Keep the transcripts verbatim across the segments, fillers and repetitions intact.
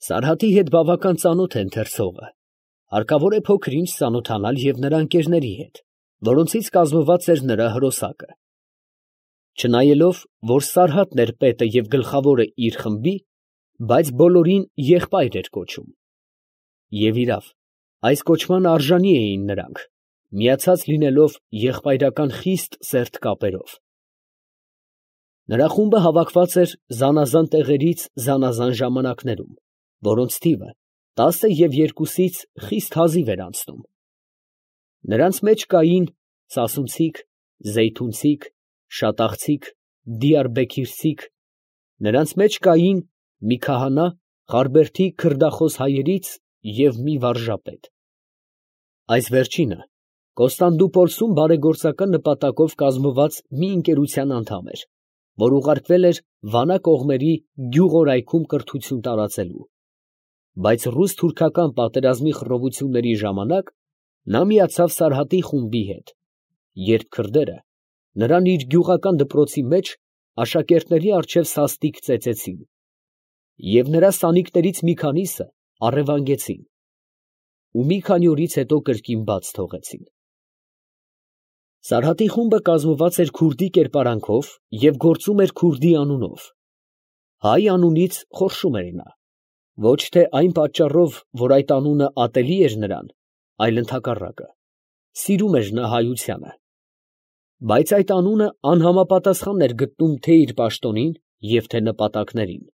Սարհատի հետ բավական ծանոթ է ընթերցողը, հարկավոր է փոքր-ինչ ծանոթանալ և նրա ընկերների հետ, որոնցից կազմված էր նրա հրոսակը։ Չնայելով, որ Սարհատն էր պետը և գլխավորը իր խմբի, բայց բոլորին եղբայր էր կոչում։ Եվ իրավ, այս կոչման արժանի էին նրանք, միացած լինելով եղբայրական խիստ սերտ կապերով։ Նրա խումբը հավաքված էր զանազան տեղերից զանազան ժամանակներում, որոնց թիվը տասը և երկուսից խիստ հազիվ էր անցնում։ Նրանց մեջ կային սասունցիք, զեյթունցիք, շատախցիք, դիարբեքիրցիք, նրանց մեջ կային մի քահանա Խարբերդի քրդախոս հայերից և մի վարժապետ։ Այս վերջինը Կոստանդնուպոլսում բարեգործական նպատակով կազմված մի ընկերության անդամ էր, որ ուղարկվել էր Վանա կողմերի գյուղորայքում կրթություն տարածելու, բայց ռուս֊թուրքական պատերազմի խռովությունների ժամանակ նա միացավ Սարհատի խումբի հետ, երբ քրդերը նրան իր գյուղական դպրոցի մեջ աշակերտների առջև սաստիկ ծեծեցին, և նրա սանիկներից մի քանիսը առևանգեցին ու մի քանի օրից հետո կրկին բաց թողեցին։ Սարհատի խումբը կազմված էր քուրդի կերպարանքով և գործում էր քուրդի անունով։ Հայ անունից խորշում էր նա, ոչ թե այն պատճառով, որ այդ անունը ատելի էր նրան, այլ ընդհակառակը, սիրում էր նա հայությանը, բայց այդ անունը անհամապատասխան էր գտնում թե իր պաշտոնին և թե նպատակներին։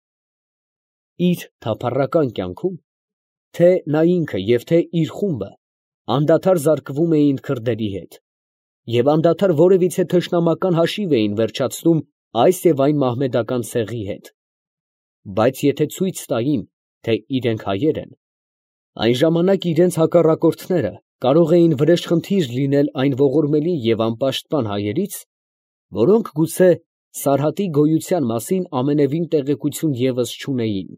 Իր թափառական կյանքում թե նա ինքը և թե իր խումբը անդադար զարկվում էին քրդերի հետ և անդադար որևիցե թշնամական հաշիվ էին վերջացնում այս և այն մահմեդական ցեղի հետ, բայց եթե ցույց տային, թե իրանք հայեր են, այն ժամանակ իրանց հակառակորդները կարող էին վրեժխնդիր լինել այն ողորմելի և անպաշտպան հայերից, որոնք գուցե Սարհատի գոյության մասին ամենևին տեղեկություն ևս չունեին։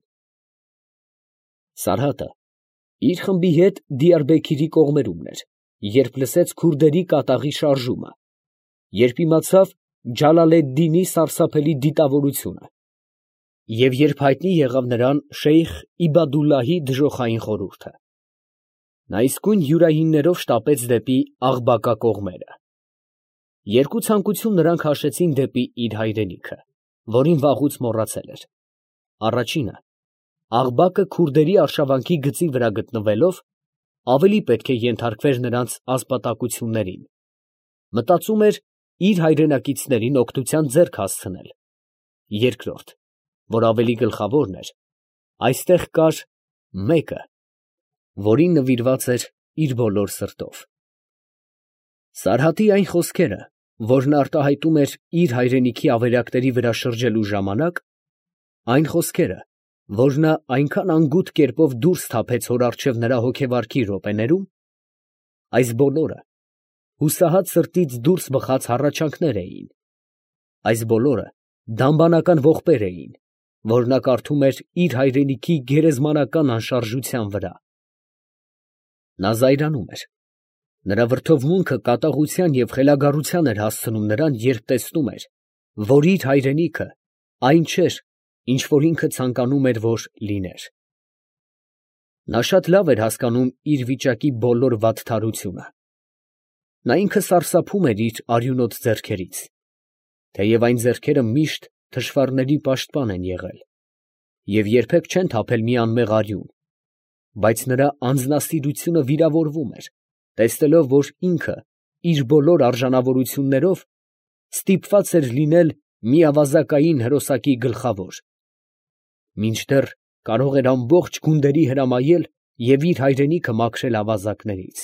Սարհատը իր խմբի հետ Դիարբեքիրի կողմերումն էր, երբ լսեց քուրդերի կատաղի շարժումը, երբ իմացավ Ջալալեդդինի սարսափելի դիտավորությունը և երբ հայտնի եղավ նրան շեյխ Իբադուլլահի դժոխային խորհուրդը, նա իսկույն յուրայիններով շտապեց դեպի Աղբակա կողմերը։ Երկու ցանկություն նրան քաշեցին դեպի իր հայրենիքը, որին վաղուց մոռացել էր։ Առաջինը, Աղբակը քուրդերի արշավանքի գծի վրա գտնվելով, ավելի պետք է ենթարկվեր նրանց ասպատակություններին, մտածում էր իր հայրենակիցներին օգնության ձեռք հասցնել։ Երկրորդ, որ ավելի գլխավորն էր, այստեղ կար մեկը, որին նվիրված էր իր բոլոր սրտով։ Սարհատի այն խոսքերը, որ նա արտահայտում էր իր հայրենիքի ավերակների վրա շրջելու ժամանակ, այն խոսքերը, որ նա այնքան անգութ կերպով դուրս թափեց հոր առջև նրա հոգեվարքի րոպեներում, այս բոլորը հուսահատ սրտից դուրս բխած հառաչանքներ էին, այս բոլորը դամբանական ողբեր էին, որ նա կարդում էր իր հայրենիքի գերեզմանական անշարժության վրա։ Նա զայրանում էր, նրա վրդովմունքը կատաղության և խելագարության էր հասցնում նրան, երբ տեսնում էր, որ իր հայրենիքը այն չէր, ինչ որ ինքը ցանկանում էր, որ լիներ։ Նա շատ լավ էր հասկանում իր վիճակի բոլոր վատթարությունը։ Նա ինքը սարսափում էր իր արյունոտ ձեռքերից, թեև այն ձեռքերը միշտ թշվառների պաշտպան են եղել և երբեք չեն թափել մի անմեղ արյուն, բայց նրա անձնասիրությունը վիրավորվում էր, տեսնելով, որ ինքը իր բոլոր արժանավորություններով ստիպված էր լինել մի ավազակային հրոսակի գլխավոր, մինչդեռ կարող էր ամբողջ գունդերի հրամայել և իր հայրենիքը մաքրել ավազակներից։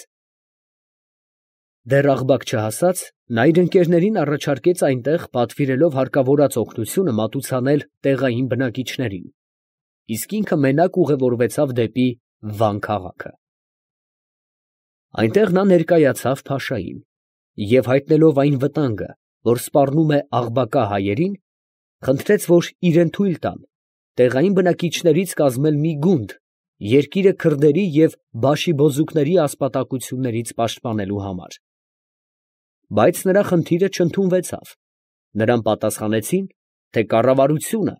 Դեռ Աղբակ չհասած, նա իր ընկերներին առաջարկեց այնտեղ պատվիրելով հարկավորած օգնությունը մատուցանել տեղային բնակիչներին, իսկ ինքը մենակ ուղևորվեցավ դեպի Վան քաղաքը։ Այնտեղ նա ներկայացավ փաշային և հայտնելով այն վտանգը, որ սպառնում է Աղբակա հայերին, խնդրեց, որ իրան թույլ տան տեղային բնակիչներից կազմել մի գունդ երկիրը քրդերի և բաշիբոզուկների ասպատակություններից պաշտպանելու համար։ Բայց նրա խնդիրը չընդունվեցավ. նրան պատասխանեցին, թե կառավարությունը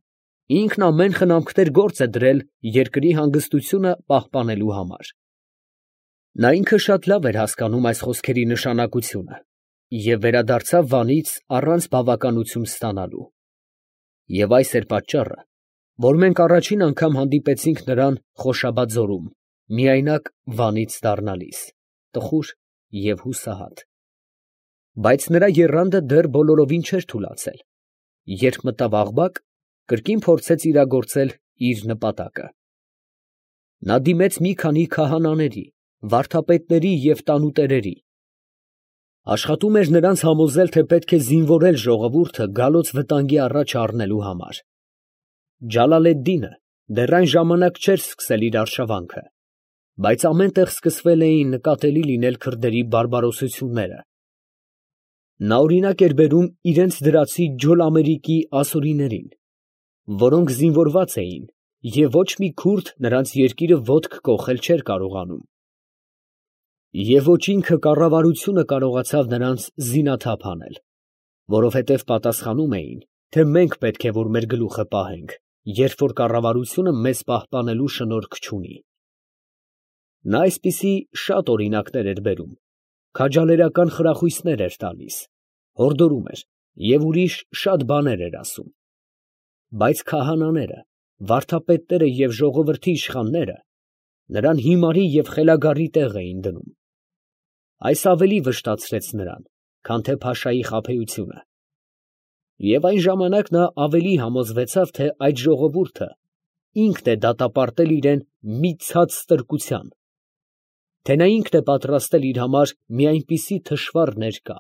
Ինքն ամեն խնամքներ գործ է դրել երկրի հանգստությունը պահպանելու համար։ Նա ինքը շատ լավ էր հասկանում այս խոսքերի նշանակությունը և վերադարձավ Վանից առանց բավականություն ստանալու։ Եվ այս էր պատճառը, որ մենք առաջին անգամ հանդիպեցինք նրան Խոշաբա ձորում, միայնակ Վանից դառնալիս, տխուր և հուսահատ։ Բայց նրա եռանդը դեռ բոլորովին չէր թուլացել. երբ մտավ Աղբակ, կրկին փորձեց իրագործել իր նպատակը։ Նա դիմեց մի քանի քահանաների, վարդապետների և տանուտերերի։ Աշխատում էր նրանց համոզել, թե պետք է զինվորել ժողովուրդը գալոց վտանգի առաջ առնելու համար։ Ջալալեդդինը դեռ այն ժամանակ չէր սկսել իր արշավանքը, բայց ամեն տեղ սկսվել էին նկատելի լինել քրդերի բարբարոսությունները։ Նա օրինակ էր բերում իրենց դրացի Ջոլ-Ամերիկի ասորիներին, որոնք զինվորված էին, և ոչ մի քուրդ նրանց երկիրը ոտք կոխել չէր կարողանում։ Եվ ոչ ինքը կառավարությունը կարողացավ նրանց զինաթափ անել, որովհետև պատասխանում էին, թե մենք պետք է որ մեր գլուխը պահենք, երբ որ կառավարությունը մեզ պահպանելու շնորհք չունի։ Նա այսպիսի շատ օրինակներ էր բերում, քաջալերական խրախույսներ էր տալիս, հորդորում էր և ուրիշ շատ բաներ էր ասում։ Բայց քահանաները, վարդապետները և ժողովրդի իշխանները նրան հիմարի և խելագարի տեղ էին դնում։ Այս ավելի վշտացրեց նրան, քան թե փաշայի խաբեությունը։ Եվ այն ժամանակ նա ավելի համոզվեցավ, թե այդ ժողովուրդը ինքն է դատապարտել իրան մի ցած ստրկության, թե նա ինքն է պատրաստել իր համար մի այնպիսի թշվառ ներկա։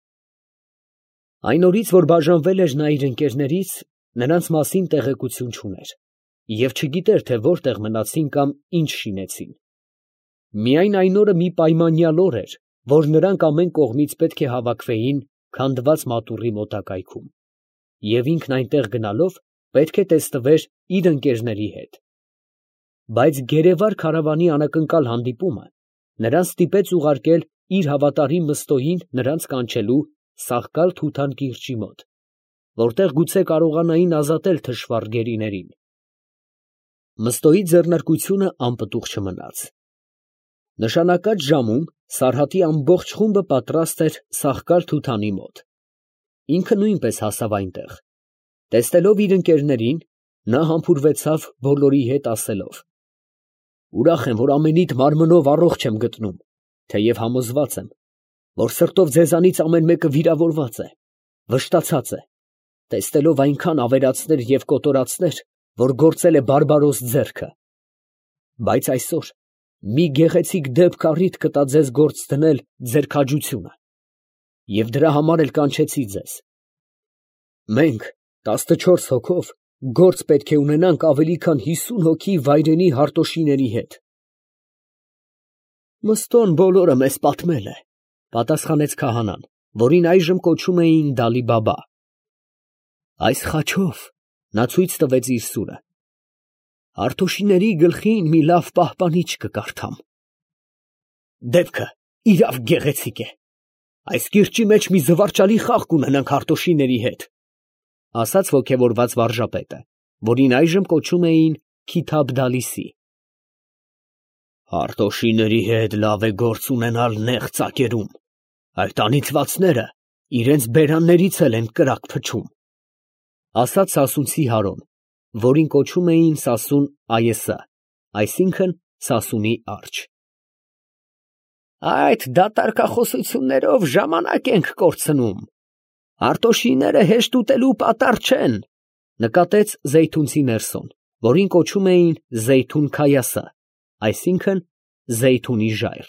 Այն օրից, որ բաժանվել էր նա իր ընկերներից, նրանց մասին տեղեկություն չուներ և չգիտեր, թե որտեղ մնացին կամ ինչ շինեցին։ Միայն այն օրը մի պայմանյալ օր էր, որ նրանք ամեն կողմից պետք է հավաքվեին քանդված մատուռի մոտակայքում, և ինքն այնտեղ գնալով պետք է տեսնվեր իր ընկերների հետ։ Բայց գերեվար քարավանի անակնկալ հանդիպումը նրան ստիպեց ուղարկել իր հավատարիմ Մըստոյին նրանց կանչելու Սախկալ֊Թութան կիրճի մոտ, որտեղ գուցե կարողանային ազատել թշվառ գերիներին։ Մըստոյի ձեռնարկությունը անպտուղ չմնաց։ Նշանակած ժամում Սարհատի ամբողջ խումբը պատրաստ էր Սախկալ֊Թութանի մոտ։ Ինքը նույնպես հասավ այնտեղ։ Տեսնելով իր ընկերներին, նա համբուրվեցավ բոլորի հետ, ասելով. «Ուրախ եմ, որ ամենիդ մարմնով առողջ եմ գտնում, թեև համոզված եմ, որ սրտով ձեզանից ամեն մեկը վիրավորված է, վշտացած է, տեսնելով այնքան ավերածներ և կոտորածներ, որ գործել է բարբարոս ձեռքը։ Բայց այսօր մի գեղեցիկ դեպք առիթ կտա ձեզ գործ դնել ձեր քաջությունը, և դրա համար էլ կանչեցի ձեզ։ Մենք տասնչորս հոգով գործ պետք է ունենանք ավելի քան հիսուն հոգի վայրենի Հարտոշիների հետ»։ «Մըստոն բոլորը մեզ պատմել է, ֊ պատասխանեց քահանան, որին այժմ կոչում էին Դալի֊Բաբա։ Այս խաչով (նա ցույց տվեց իր սուրը) Հարտոշիների գլխին մի լավ պահպանիչ կկարդամ։ Դեպքը իրավ գեղեցիկ է. այս կիրճի մեջ մի զվարճալի խաղ կունենանք Հարտոշիների հետ, ֊ ասաց ոգևորված վարժապետը, որին այժմ կոչում էին Քիթաբ֊Դալիսի։ Հարտոշիների հետ լավ է գործ ունենալ նեղ ծակերում, այդ անիծվածները իրենց բերաններից էլ են կրակ փչում, ֊ ասաց սասունցի Հարոն, որին կոչում էին Սասուն Այըսը, այսինքն Սասունի արջը։ Այդ դատարկախոսություններով ժամանակ ենք կորցնում, Հարտոշիները հեշտ ուտելու պատառ չեն, ֊ նկատեց զեյթունցի Ներսոն, որին կոչում էին Զեյթուն֊Քայասը, այսինքն Զեյթունի ժայռ։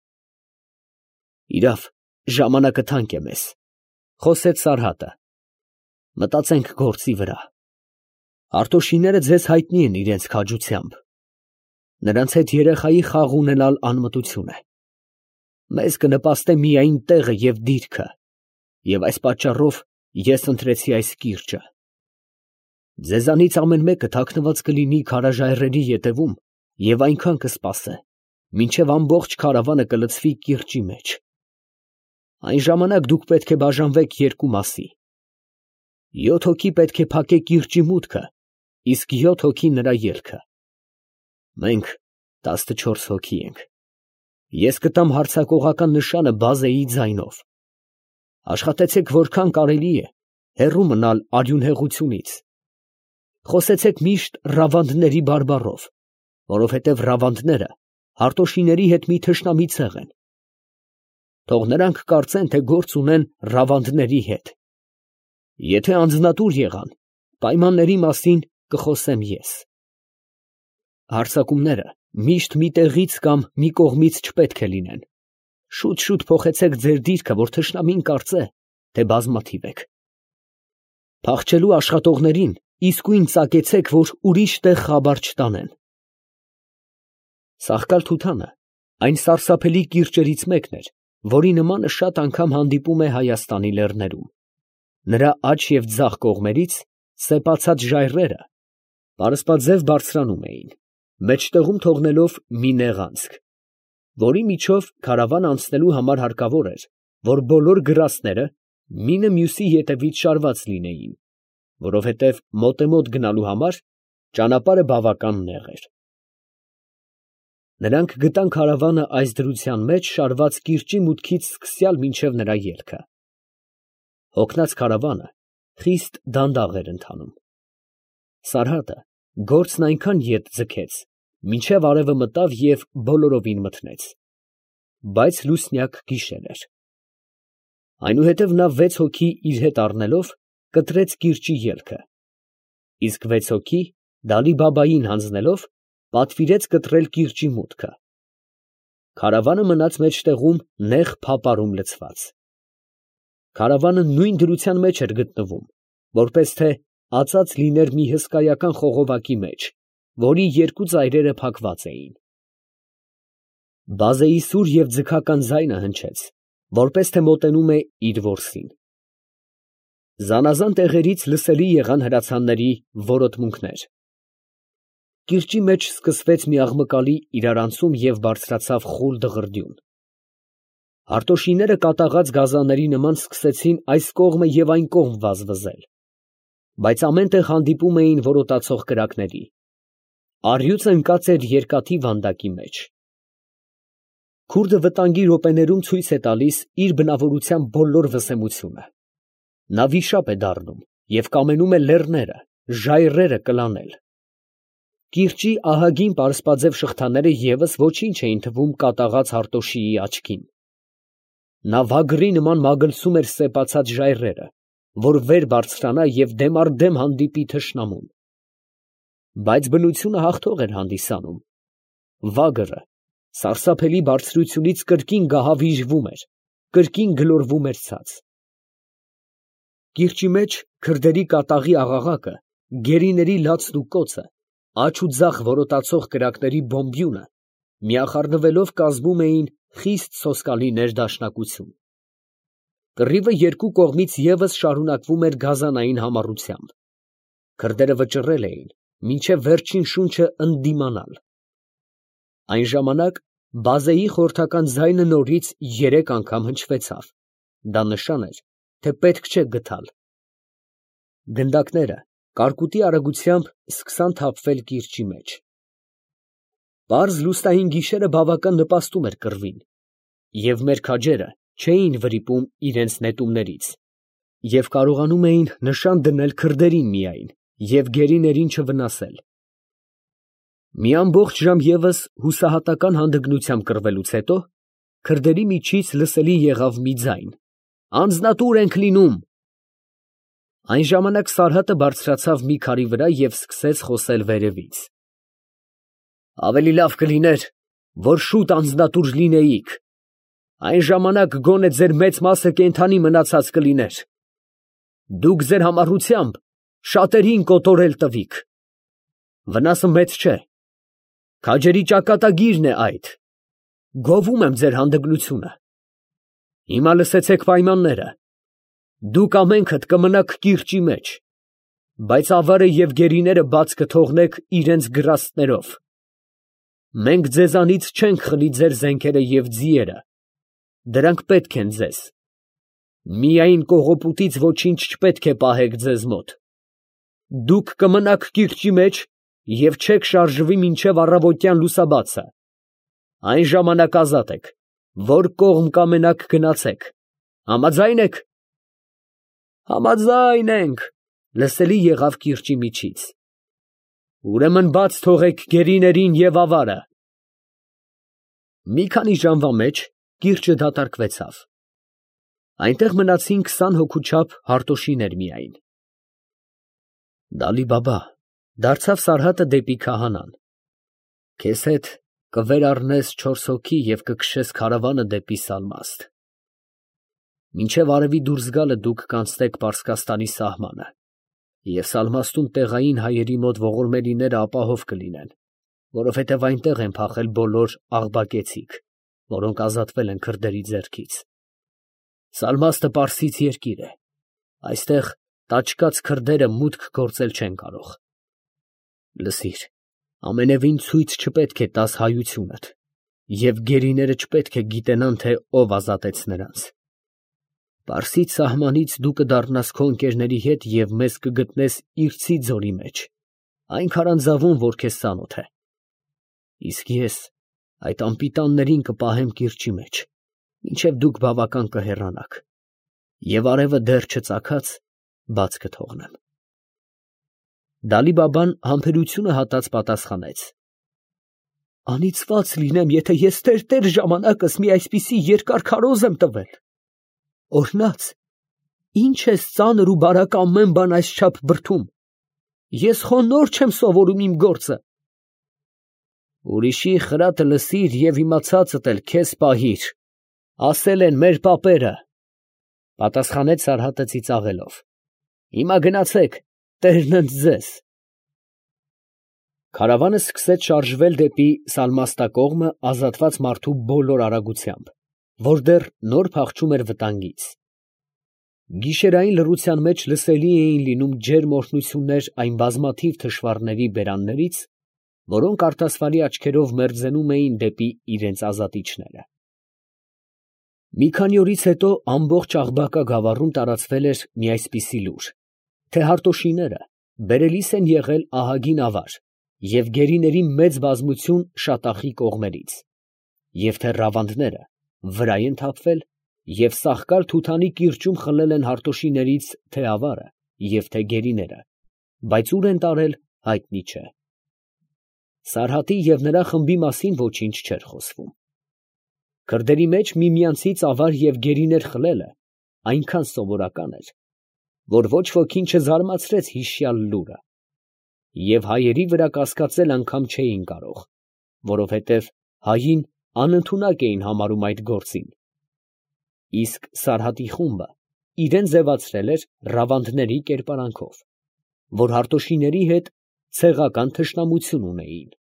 Իրավ, ժամանակը թանկ է մեզ, ֊ խոսեց Սարհատը, ֊ մտածենք գործի վրա։ Հարտոշիները ձեզ հայտնի են իրենց քաջությամբ. նրանց հետ երեխայի խաղ ունենալ անմտություն է։ Մեզ կնպաստե միայն տեղը և դիրքը, և այս պատճառով ես ընտրեցի այս կիրճը։ Ձեզանից ամեն մեկը թաքնված կլինի քարաժայռերի ետևում և այնքան կսպասե, մինչև ամբողջ քարավանը կլցվի կիրճի մեջ։ Այն ժամանակ դուք պետք է բաժանվեք երկու մասի. յոթ հոգի պետք է փակե կիրճի մուտքը իսկ յոթ հոգի նրա ելքը։ Մենք տասնչորս հոգի ենք։ Ես կտամ հարձակողական նշանը բազեի ձայնով։ Աշխատեցեք որքան կարելի է հեռու մնալ արյունհեղությունից։ Խոսեցեք միշտ ռավանդների բարբառով, որովհետև ռավանդները Հարտոշիների հետ մի թշնամի ցեղ են։ Թող նրանք կարծեն, թե գործ ունեն ռավանդների հետ։ Եթե անձնատուր եղան, պայմանների մասին կխոսեմ ես։ Հարձակումները միշտ մի տեղից կամ մի կողմից չպետք է լինեն։ Շուտ-շուտ փոխեցեք ձեր դիրքը, որ թշնամին կարծե, թե բազմաթիվ եք։ Փախչելու աշխատողներին իսկույն ծակեցեք, որ ուրիշ տեղ խաբար չտանեն։ Սախկալ֊Թութանը այն սարսափելի կիրճերից մեկն էր, որի նմանը շատ անգամ հանդիպում է Հայաստանի լեռներում։ Նրա աջ և ձախ կողմերից սեպացած ժայռերը պարսպաձև բարձրանում էին, մեջտեղում թողնելով մի նեղ անցք, որի միջով քարավանը անցնելու համար հարկավոր էր, որ բոլոր գրաստները մինը մյուսի ետևից շարված լինեին, որովհետև մոտեմոտ գնալու համար ճանապարհը բավական նեղ էր։ Նրանք գտան քարավանը այս դրության մեջ շարված կիրճի մուտքից սկսյալ մինչև նրա ելքը։ Հոգնած քարավանը խիստ դանդաղ էր ընթանում։ Սարհատը գործն այնքան ետ ձգեց, մինչև արևը մտավ և բոլորովին մթնեց, բայց լուսնյակ գիշեր էր։ Այնուհետև նա վեց հոգի իր հետ առնելով կտրեց կիրճի ելքը, իսկ վեց հոգի Դալի֊Բաբային հանձնելով պատվիրեց կտրել կիրճի մուտքը։ Քարավանը մնաց մեջտեղում նեղ փապարում լցված։ Քարավանը նույն դրության մեջ էր գտնվում, որպես թե ածած լիներ մի հսկայական խողովակի մեջ, որի երկու ծայրերը փակված էին։ Բազեի սուր և ձգական ձայնը հնչեց, որպես թե մոտենում է իր որսին։ Զանազան տեղերից լսելի եղան հրացանների որոտմունքներ։ Կիրճի մեջ սկսվեց մի աղմկալի իրարանցում և բարձրացավ խուլ դղրդյուն։ Հարտոշիները կատաղած գազանների նման սկսեցին այս կողմը և այն կողմ վազվզել, բայց ամեն տեղ հանդիպում էին որոտացող կրակների։ Առյուծը ընկած էր երկաթի վանդակի մեջ։ Քուրդը վտանգի րոպեներում ցույց է տալիս իր բնավորության բոլոր վսեմությունը։ Նա վիշապ է դառնում և կամենում է լեռները, ժայռերը կլանել։ Կիրճի ահագին պարսպաձև շղթաները ևս ոչինչ էին թվում կատաղած Հարտոշիի աչքին։ Նա վագրի նման մագլցում էր սեպացած ժայռերը, որ վեր բարձրանա և դեմ առ դեմ հանդիպի թշնամուն։ Բայց բնությունը հաղթող էր հանդիսանում։ Վագրը սարսափելի բարձրությունից կրկին գահավիժվում էր, կրկին գլորվում էր ցած։ Կիրճի մեջ քրդերի կատաղի աղաղակը, գերիների լացն ու կոծը, աջ ու ձախ որոտացող կրակների բոմբյունը միախառնվելով կազմում էին խիստ սոսկալի ներդաշնակություն։ Կռիվը երկու կողմից ևս շարունակվում էր գազանային համառությամբ։ Քրդերը վճռել էին մինչև վերջին շունչը ընդդիմանալ։ Այն ժամանակ բազեի խորհրդական ձայնը նորից երեք անգամ հնչվեցավ։ Դա նշան էր, թե պետք չէ գթալ։ Գնդակները կարկուտի արագությամբ սկսան թափվել կիրճի մեջ։ Պարզ լուսնային գիշերը բավական նպաստում էր կռվին, և մեր քաջերը չէին վրիպում իրենց նետումներից, և կարողանում էին նշան դնել քրդերին միայն և գերիներին չվնասել։ Մի ամբողջ ժամ ևս հուսահատական հանդգնությամբ կռվելուց հետո քրդերի միջից լսելի եղավ մի ձայն. «Անձնատուր ենք լինում»։ Այն ժամանակ Սարհատը բարձրացավ մի քարի վրա և սկսեց խոսել վերևից. «Ավելի լավ կլիներ, որ շուտ անձնատուր լինեիք. այն ժամանակ գոնե ձեր մեծ մասը կենդանի մնացած կլիներ։ Դուք ձեր համառությամբ շատերին կոտորել տվիք։ Վնասը մեծ չէ, քաջերի ճակատագիրն է այդ։ Գովում եմ ձեր հանդգնությունը։ Հիմա լսեցեք պայմանները. դուք ամենքդ կմնաք կիրճի մեջ, բայց ավարը և գերիները բաց կթողնեք իրենց գրաստներով։ Մենք ձեզանից չենք խլի ձեր զենքերը և ձիերը, դրանք պետք են ձեզ։ Միայն կողոպուտից ոչինչ չպետք է պահեք ձեզ մոտ։ դուք կմնաք կիրճի մեջ և չեք շարժվի մինչև առավոտյան լուսաբացը. այն ժամանակ ազատ եք, որ կողմ կամենաք գնացեք, համաձա՞յն եք։ ֊ Համաձայն ենք, ֊ լսելի եղավ կիրճի միջից։ ֊ Ուրեմն բաց թողեք գերիներին և ավարը։ Մի քանի ժամվա մեջ կիրճը դատարկվեցավ. այնտեղ մնացին քսան հոգու չափ Հարտոշիներ միայն։ Դալի֊Բաբա, ֊ դարձավ Սարհատը դեպի քահանան, ֊ քեզ հետ կվերառնես չորս հոգի և կքշես քարավանը դեպի Սալմաստ. մինչև արևի դուրս գալը դուք կանցնեք Պարսկաստանի սահմանը, և Սալմաստում տեղային հայերի մոտ ողորմելիները ապահով կլինեն, որովհետև այնտեղ են փախել բոլոր աղբակեցիք, որոնք ազատվել են քրդերի ձեռքից։ Սալմաստը պարսից երկիր է, այստեղ տաճկաց քրդերը մուտք գործել չեն կարող։ Լսիր, ամենևին ցույց չպետք է տաս հայությունդ, և գերիները չպետք է գիտենան, թե ով ազատեց նրանց։ Պարսից սահմանից դու կդառնաս քո ընկերների հետ և մեզ կգտնես Իրցի ձորի մեջ, այն քարանձավում, որ քեզ ծանոթ է։ Իսկ ես այդ անպիտաններին կպահեմ կիրճի մեջ, մինչև դուք բավական կհեռանաք, և արևը դեռ չծագած բաց կթողնեմ։ Դալի֊Բաբան համբերությունը հատած պատասխանեց. անիծված լինեմ, եթե ես տերտեր ժամանակս մի այսպիսի երկար քարոզ եմ տվել։ Օրհնած, ի՞նչ ես ծանր ու բարակ ամեն բան այսչափ բրդում, ես խո նոր չեմ սովորում իմ գործը։ Ուրիշի խրատը լսիր և իմացածդ էլ քեզ պահիր, ասել են մեր պապերը, ֊ պատասխանեց Սարհատը ծիծաղելով։ Հիմա գնացեք, տերն ընդ ձեզ։ Քարավանը սկսեց շարժվել դեպի Սալմաստակողմը ազատված մարդու բոլոր արագությամբ, որ դեռ նոր փախչում էր վտանգից։ Գիշերային լռության մեջ լսելի էին լինում ջերմ օրհնություններ այն բազմաթիվ թշվառների բերաններից, որոնք արտասվալի աչքերով մերձենում էին դեպի իրենց ազատիչները։ Մի քանի օրից հետո ամբողջ Աղբակա գավառում տարածվել էր մի այսպիսի լուր, թե Հարտոշիները բերելիս են եղել ահագին ավար և գերիների մեծ բազմություն Շատախի կողմերից, և թե Ռավանդները վրայ են թափվել և Սախկալ֊Թութանի կիրճում խլել են Հարտոշիներից թե ավարը և թե գերիները, բայց ուր են տարել, հայտնի չէ։ Սարհատի և նրա խմբի մասին ոչինչ չէր խոսվում։ Քրդերի մեջ միմյանցից ավար և գերիներ խլելը այնքան սովորական էր, որ ոչ ոքին չզարմացրեց հիշյալ լուրը, և հայերի վրա կասկածել անգամ չէին կարող, որովհետև հային անընդունակ էին համարում այդ գործին։ Իսկ Սարհատի խումբը իրան ձևացրել էր Ռավանդների կերպարանքով, որ Հարտոշիների հետ ցեղական թշնամություն ունեին։